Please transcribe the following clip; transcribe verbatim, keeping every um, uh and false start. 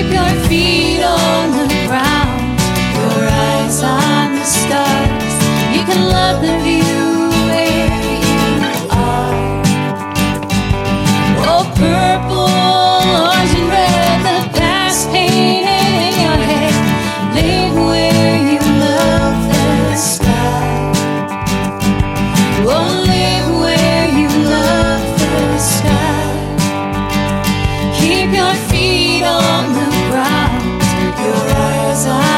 Keep your feet on the ground, your eyes on the stars. You can love the view where you are. Oh, purple, orange and red, the past painted in your head. Live where you love the sky. Oh, live where you love the sky. Keep your feet on the ground, your eyes on